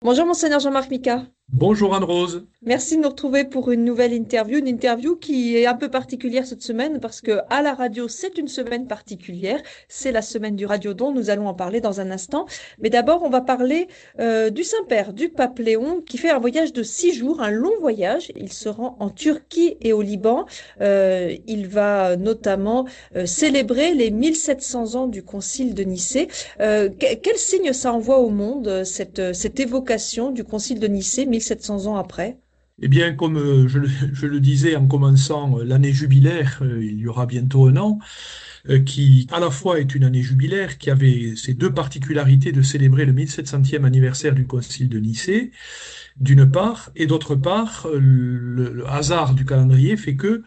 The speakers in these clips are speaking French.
Bonjour Monseigneur Jean-Marc Mika. Bonjour Anne-Rose. Merci de nous retrouver pour une interview qui est un peu particulière cette semaine parce que à la radio, c'est une semaine particulière. C'est la semaine du Radiodon, nous allons en parler dans un instant. Mais d'abord, on va parler du Saint-Père, du pape Léon, qui fait un voyage de 6 jours, un long voyage. Il se rend en Turquie et au Liban. Il va notamment célébrer les 1700 ans du Concile de Nicée. Quel signe ça envoie au monde, cette évocation du Concile de Nicée 1700 ans après? Eh bien, comme je le disais en commençant l'année jubilaire, il y aura bientôt un an, qui à la fois est une année jubilaire, qui avait ces deux particularités de célébrer le 1700e anniversaire du Concile de Nicée, d'une part, et d'autre part, le hasard du calendrier fait que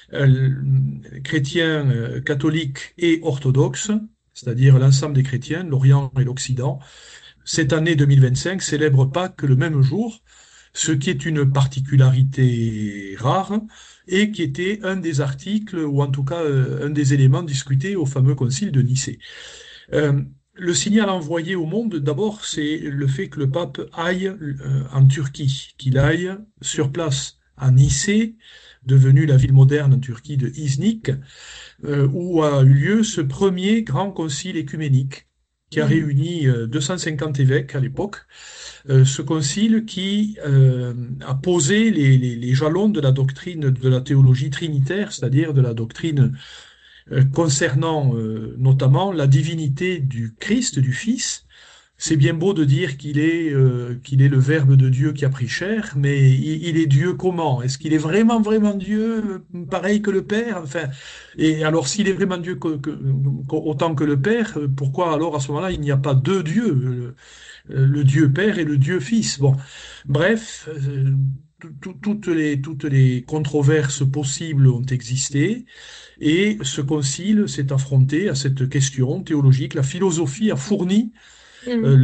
chrétiens, catholiques et orthodoxes, c'est-à-dire l'ensemble des chrétiens, l'Orient et l'Occident, cette année 2025 célèbre Pâques le même jour, ce qui est une particularité rare et qui était un des articles, ou en tout cas un des éléments discutés au fameux concile de Nicée. Euh, le signal envoyé au monde, d'abord, c'est le fait que le pape aille en Turquie, qu'il aille sur place à Nicée, devenue la ville moderne en Turquie de Iznik, où a eu lieu ce premier grand concile écuménique qui a Mhm. réuni 250 évêques à l'époque, ce concile qui a posé les jalons de la doctrine de la théologie trinitaire, c'est-à-dire de la doctrine concernant notamment la divinité du Christ, du Fils. C'est bien beau de dire qu'il est le Verbe de Dieu qui a pris chair, mais il est Dieu comment? Est-ce qu'il est vraiment vraiment Dieu, pareil que le Père? Enfin, et alors s'il est vraiment Dieu autant que le Père, pourquoi alors à ce moment-là il n'y a pas deux dieux, le Dieu Père et le Dieu Fils? Bon, bref, toutes les controverses possibles ont existé, et ce concile s'est affronté à cette question théologique. La philosophie a fourni Mhm.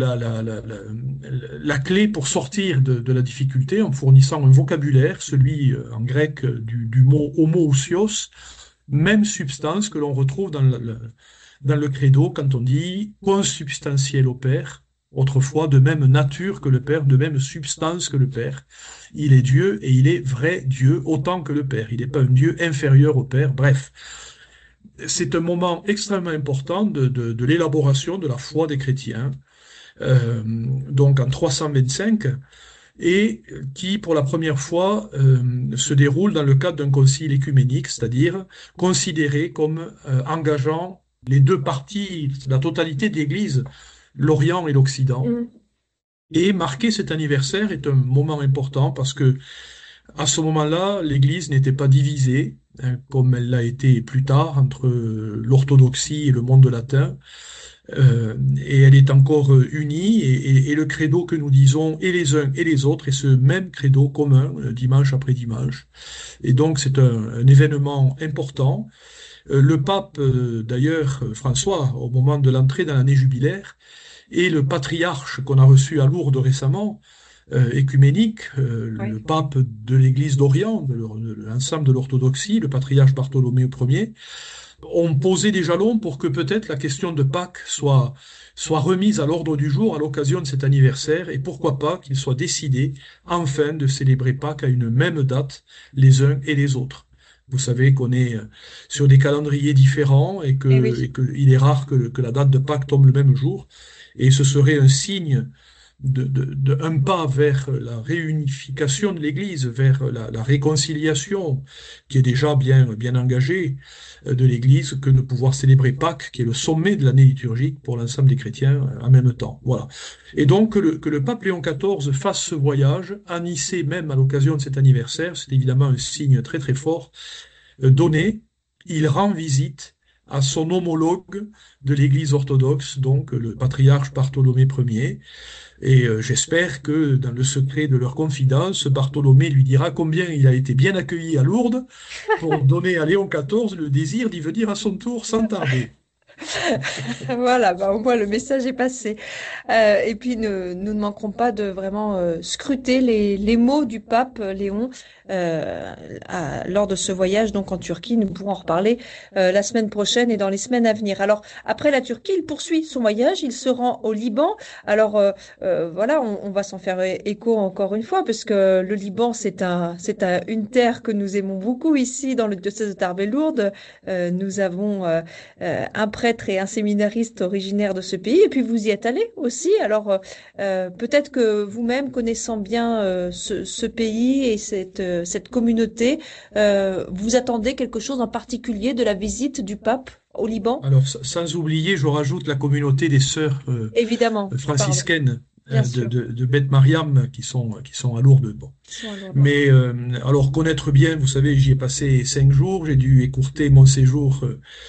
la clé pour sortir de la difficulté en fournissant un vocabulaire, celui en grec du mot homoousios, même substance que l'on retrouve dans le credo quand on dit consubstantiel au Père, autrefois de même nature que le Père, de même substance que le Père. Il est Dieu et il est vrai Dieu autant que le Père. Il n'est pas un Dieu inférieur au Père. Bref, c'est un moment extrêmement important de l'élaboration de la foi des chrétiens, donc en 325, et qui, pour la première fois, se déroule dans le cadre d'un concile écuménique, c'est-à-dire considéré comme engageant les deux parties, la totalité de l'Église, l'Orient et l'Occident. Mhm. Et marquer cet anniversaire est un moment important parce que à ce moment-là, l'Église n'était pas divisée, hein, comme elle l'a été plus tard entre l'orthodoxie et le monde latin. Et elle est encore unie, et le credo que nous disons et les uns et les autres est ce même credo commun, dimanche après dimanche. Et donc c'est un événement important. Le pape, d'ailleurs, François, au moment de l'entrée dans l'année jubilaire, et le patriarche qu'on a reçu à Lourdes récemment, écuménique, le Oui. pape de l'Église d'Orient, de l'ensemble de l'orthodoxie, le patriarche Bartholoméo Ier, ont posé des jalons pour que peut-être la question de Pâques soit remise à l'ordre du jour à l'occasion de cet anniversaire, et pourquoi pas qu'il soit décidé enfin de célébrer Pâques à une même date les uns et les autres. Vous savez qu'on est sur des calendriers différents Eh et oui. que il est rare que la date de Pâques tombe le même jour, et ce serait un signe un pas vers la réunification de l'Église, vers la réconciliation qui est déjà bien engagée de l'Église, que de pouvoir célébrer Pâques, qui est le sommet de l'année liturgique pour l'ensemble des chrétiens en même temps. Voilà. Et donc que le pape Léon XIV fasse ce voyage, à Nicée même à l'occasion de cet anniversaire, c'est évidemment un signe très très fort donné. Il rend visite à son homologue de l'Église orthodoxe, donc le patriarche Bartholomé Ier, et j'espère que dans le secret de leur confidence, Bartholomé lui dira combien il a été bien accueilli à Lourdes pour donner à Léon XIV le désir d'y venir à son tour sans tarder. Voilà, bah, au moins le message est passé. Et puis nous ne manquerons pas de vraiment scruter les mots du pape Léon lors de ce voyage donc en Turquie. Nous pourrons en reparler la semaine prochaine et dans les semaines à venir. Alors après la Turquie, il poursuit son voyage, il se rend au Liban. Alors voilà, on va s'en faire écho encore une fois parce que le Liban une terre que nous aimons beaucoup ici dans le diocèse de Tarbes-Lourdes. Nous avons un prêtre et un séminariste originaire de ce pays. Et puis vous y êtes allé aussi. Alors peut-être que vous-même, connaissant bien ce pays et cette communauté, vous attendez quelque chose en particulier de la visite du pape au Liban? Alors, sans oublier, je rajoute la communauté des sœurs Évidemment, pardon, franciscaines bien sûr. de Beth Mariam qui sont à Lourdes. Bon. Ils sont à Lourdes, ouais. Mais alors connaître bien, vous savez, j'y ai passé 5 jours. J'ai dû écourter mon séjour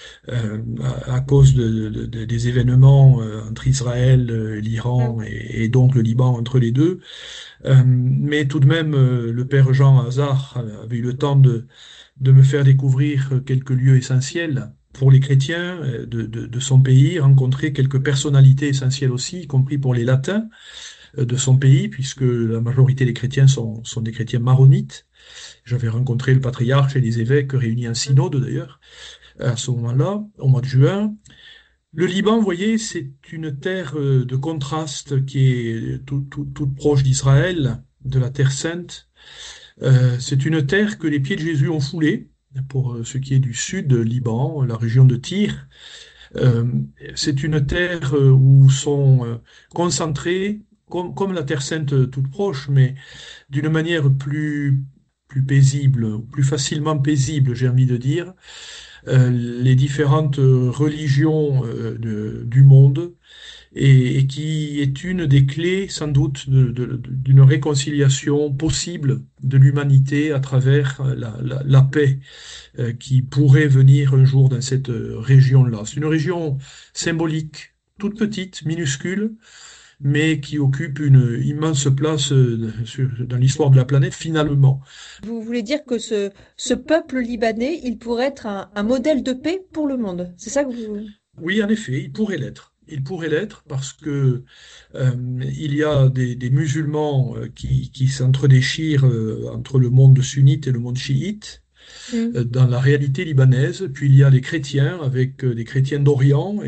à cause des événements entre Israël, Ah l'Iran et donc le Liban entre les deux. Mais tout de même, le père Jean Hazard avait eu le temps de me faire découvrir quelques lieux essentiels pour les chrétiens de son pays, rencontrer quelques personnalités essentielles aussi, y compris pour les latins de son pays, puisque la majorité des chrétiens sont des chrétiens maronites. J'avais rencontré le patriarche et les évêques réunis en oui. synode d'ailleurs, à ce moment-là, au mois de juin. Le Liban, vous voyez, c'est une terre de contraste qui est toute proche d'Israël, de la Terre sainte. C'est une terre que les pieds de Jésus ont foulée, pour ce qui est du sud, Liban, la région de Tyr. Euh, c'est une terre où sont concentrés, comme la Terre sainte toute proche, mais d'une manière plus paisible, plus facilement paisible, j'ai envie de dire, les différentes religions du monde et qui est une des clés sans doute d'une réconciliation possible de l'humanité à travers la paix qui pourrait venir un jour dans cette région-là. C'est une région symbolique, toute petite, minuscule, mais qui occupe une immense place dans l'histoire de la planète finalement. Vous voulez dire que ce peuple libanais, il pourrait être un modèle de paix pour le monde. C'est ça que vous... Oui, en effet, il pourrait l'être. Il pourrait l'être parce que il y a des musulmans qui s'entredéchirent entre le monde sunnite et le monde chiite Hmm. dans la réalité libanaise. Puis il y a les chrétiens avec des chrétiens d'Orient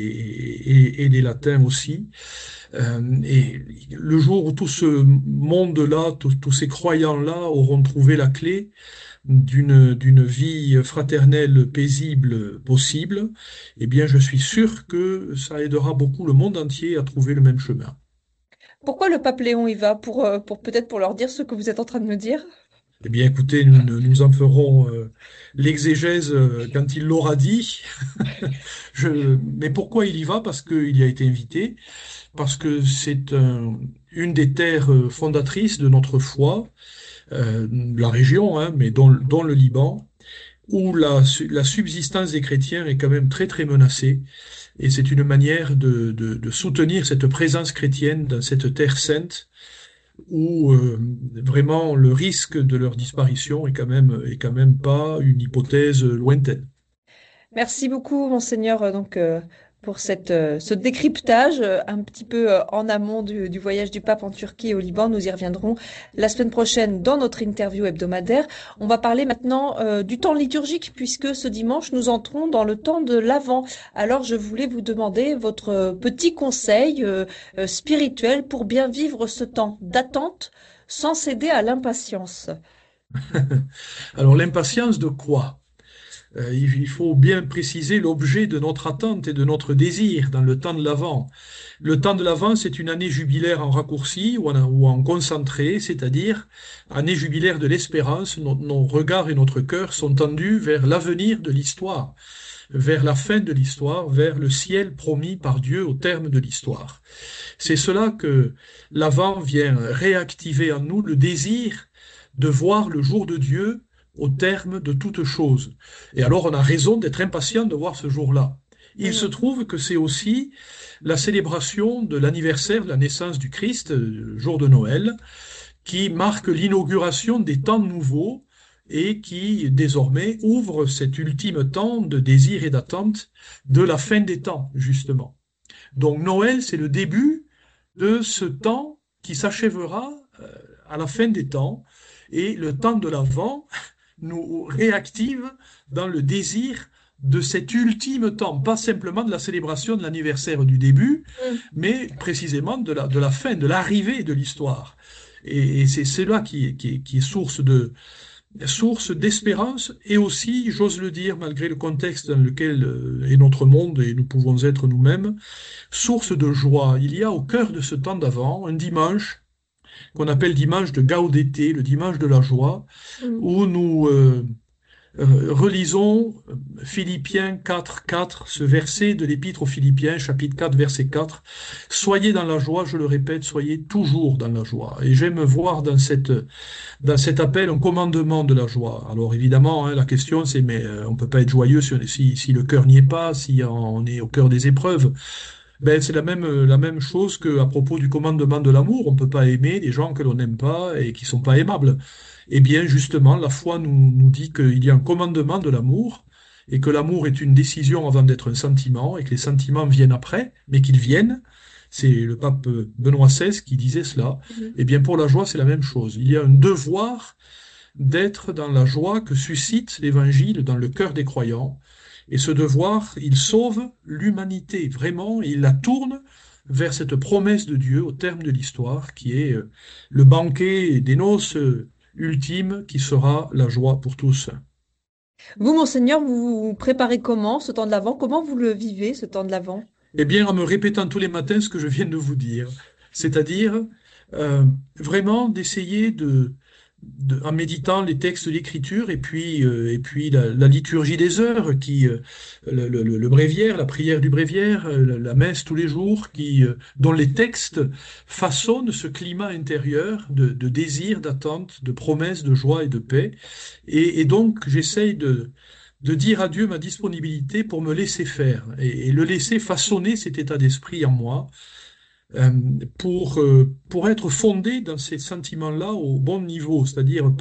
et des latins aussi. Et le jour où tout ce monde-là, tous ces croyants-là auront trouvé la clé d'une vie fraternelle paisible possible, eh bien, je suis sûr que ça aidera beaucoup le monde entier à trouver le même chemin. Pourquoi le pape Léon y va? Pour peut-être pour leur dire ce que vous êtes en train de me dire? Eh bien, écoutez, nous en ferons l'exégèse quand il l'aura dit. Mais pourquoi il y va? Parce qu'il y a été invité, parce que c'est une des terres fondatrices de notre foi, la région, hein, mais dont le Liban, où la subsistance des chrétiens est quand même très très menacée. Et c'est une manière de soutenir cette présence chrétienne dans cette terre sainte où vraiment le risque de leur disparition est quand même pas une hypothèse lointaine. Merci beaucoup, monseigneur, pour ce décryptage un petit peu en amont du voyage du pape en Turquie et au Liban. Nous y reviendrons la semaine prochaine dans notre interview hebdomadaire. On va parler maintenant du temps liturgique, puisque ce dimanche, nous entrons dans le temps de l'Avent. Alors, je voulais vous demander votre petit conseil spirituel pour bien vivre ce temps d'attente sans céder à l'impatience. Alors l'impatience de quoi? Il faut bien préciser l'objet de notre attente et de notre désir dans le temps de l'Avent. Le temps de l'Avent, c'est une année jubilaire en raccourci ou en concentré, c'est-à-dire année jubilaire de l'espérance. Nos regards et notre cœur sont tendus vers l'avenir de l'histoire, vers la fin de l'histoire, vers le ciel promis par Dieu au terme de l'histoire. C'est cela que l'Avent vient réactiver en nous, le désir de voir le jour de Dieu au terme de toute chose. Et alors on a raison d'être impatient de voir ce jour-là. Il se Mhm. trouve que c'est aussi la célébration de l'anniversaire de la naissance du Christ, le jour de Noël, qui marque l'inauguration des temps nouveaux et qui désormais ouvre cet ultime temps de désir et d'attente de la fin des temps, justement. Donc Noël, c'est le début de ce temps qui s'achèvera à la fin des temps, et le temps de l'Avent nous réactive dans le désir de cet ultime temps, pas simplement de la célébration de l'anniversaire du début, Mm. mais précisément de la fin, de l'arrivée de l'histoire. Et c'est cela qui est source d'espérance et aussi, j'ose le dire, malgré le contexte dans lequel est notre monde et nous pouvons être nous-mêmes, source de joie. Il y a au cœur de ce temps d'avant un dimanche qu'on appelle dimanche de Gaudété, le dimanche de la joie, Mm. où nous relisons Philippiens 4, 4, ce verset de l'Épître aux Philippiens, chapitre 4, verset 4. Soyez dans la joie, je le répète, soyez toujours dans la joie. Et j'aime voir dans cet appel un commandement de la joie. Alors évidemment, hein, la question c'est, mais on peut pas être joyeux si le cœur n'y est pas, si on est au cœur des épreuves. Ben, c'est la même chose qu'à propos du commandement de l'amour. On ne peut pas aimer des gens que l'on n'aime pas et qui sont pas aimables. Eh bien, justement, la foi nous dit qu'il y a un commandement de l'amour et que l'amour est une décision avant d'être un sentiment et que les sentiments viennent après, mais qu'ils viennent. C'est le pape Benoît XVI qui disait cela. Mhm. Eh bien, pour la joie, c'est la même chose. Il y a un devoir d'être dans la joie que suscite l'Évangile dans le cœur des croyants. Et ce devoir, il sauve l'humanité, vraiment, et il la tourne vers cette promesse de Dieu au terme de l'histoire, qui est le banquet des noces ultimes, qui sera la joie pour tous. Vous, monseigneur, vous vous préparez comment ce temps de l'Avent? Comment vous le vivez, ce temps de l'Avent? Eh bien, en me répétant tous les matins ce que je viens de vous dire, c'est-à-dire euh, vraiment d'essayer en méditant les textes de l'Écriture et puis la liturgie des heures, le bréviaire, la prière du bréviaire, la messe tous les jours, dont les textes façonnent ce climat intérieur de désir, d'attente, de promesse, de joie et de paix. Et donc, j'essaye de dire à Dieu ma disponibilité pour me laisser faire et le laisser façonner cet état d'esprit en moi euh, pour être fondé dans ces sentiments-là au bon niveau, c'est-à-dire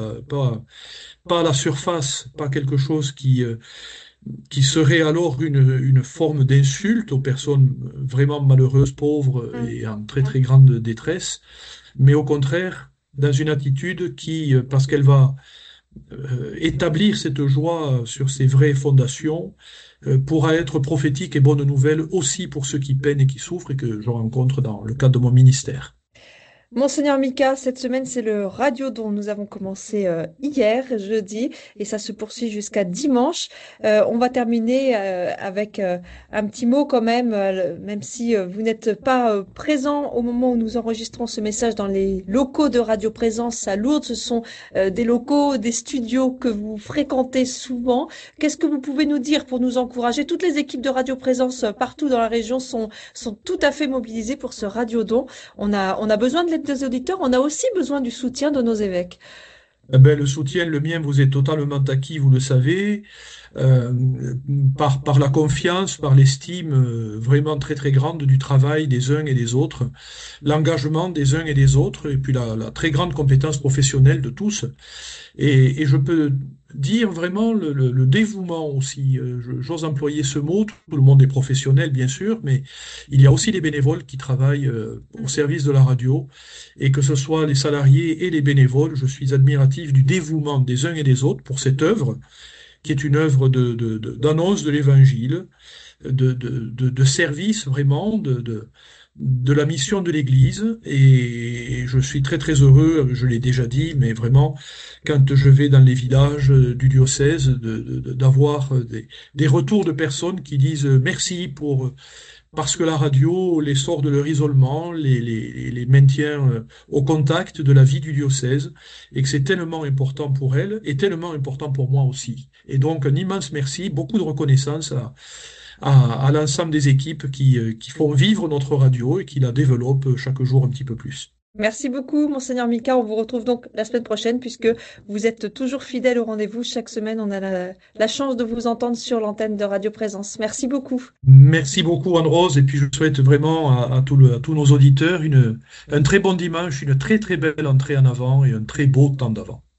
pas à la surface, pas quelque chose qui serait alors une forme d'insulte aux personnes vraiment malheureuses, pauvres Mm. et en très très grande détresse, mais au contraire dans une attitude qui, parce qu'elle va établir cette joie sur ses vraies fondations, pourra être prophétique et bonne nouvelle aussi pour ceux qui peinent et qui souffrent et que je rencontre dans le cadre de mon ministère. Monseigneur Mika, cette semaine, c'est le radio dont nous avons commencé hier, jeudi, et ça se poursuit jusqu'à dimanche. On va terminer avec un petit mot quand même, même si vous n'êtes pas présent au moment où nous enregistrons ce message dans les locaux de Radio Présence à Lourdes. Ce sont des locaux, des studios que vous fréquentez souvent. Qu'est-ce que vous pouvez nous dire pour nous encourager? Toutes les équipes de Radio Présence partout dans la région sont tout à fait mobilisées pour ce radiodon. On a besoin de l'aide des auditeurs, on a aussi besoin du soutien de nos évêques. Eh ben, le soutien, le mien, vous est totalement acquis, vous le savez, euh, par la confiance, par l'estime vraiment très très grande du travail des uns et des autres, l'engagement des uns et des autres, et puis la très grande compétence professionnelle de tous. Et je peux dire vraiment le dévouement aussi. J'ose employer ce mot. Tout le monde est professionnel, bien sûr, mais il y a aussi des bénévoles qui travaillent au service de la radio. Et que ce soit les salariés et les bénévoles, je suis admiratif du dévouement des uns et des autres pour cette œuvre, qui est une œuvre d'annonce de l'Évangile, de service vraiment, de la mission de l'Église. Et je suis très très heureux, je l'ai déjà dit, mais vraiment, quand je vais dans les villages du diocèse, d'avoir des retours de personnes qui disent merci parce que la radio les sort de leur isolement, les maintient au contact de la vie du diocèse, et que c'est tellement important pour elles et tellement important pour moi aussi. Et donc un immense merci, beaucoup de reconnaissance à l'ensemble des équipes qui font vivre notre radio et qui la développent chaque jour un petit peu plus. Merci beaucoup, Monseigneur Mika. On vous retrouve donc la semaine prochaine puisque vous êtes toujours fidèle au rendez-vous. Chaque semaine, on a la chance de vous entendre sur l'antenne de Radio Présence. Merci beaucoup. Merci beaucoup, Anne-Rose, et puis je souhaite vraiment à tous nos auditeurs un très bon dimanche, une très très belle entrée en avant et un très beau temps d'avant.